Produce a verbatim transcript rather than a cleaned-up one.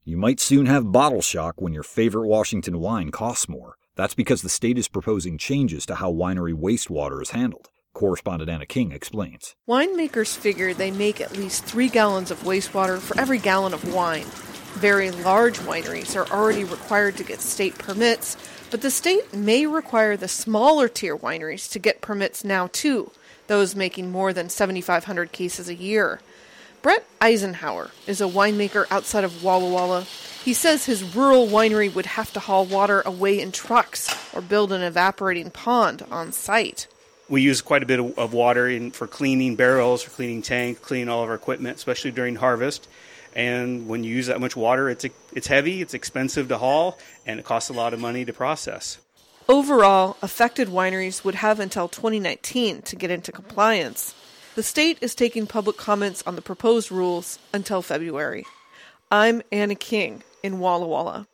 You might soon have bottle shock when your favorite Washington wine costs more. That's because the state is proposing changes to how winery wastewater is handled. Correspondent Anna King explains. Winemakers figure they make at least three gallons of wastewater for every gallon of wine. Very large wineries are already required to get state permits, but the state may require the smaller tier wineries to get permits now too, those making more than seventy-five hundred cases a year. Brett Eisenhower is a winemaker outside of Walla Walla. He says his rural winery would have to haul water away in trucks or build an evaporating pond on site. We use quite a bit of water in, for cleaning barrels, for cleaning tanks, cleaning all of our equipment, especially during harvest. And when you use that much water, it's it's heavy, it's expensive to haul, and it costs a lot of money to process. Overall, affected wineries would have until twenty nineteen to get into compliance. The state is taking public comments on the proposed rules until February. I'm Anna King in Walla Walla.